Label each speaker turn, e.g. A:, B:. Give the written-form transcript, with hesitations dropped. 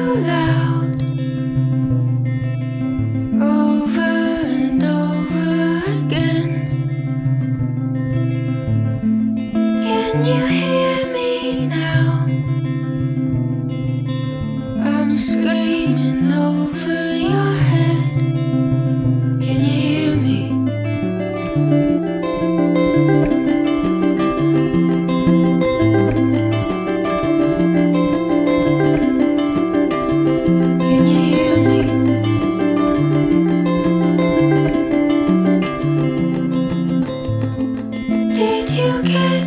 A: loud over and over again. Can you hear me now? I'm screaming over your head. Can you hear me? Can you hear me? Did you get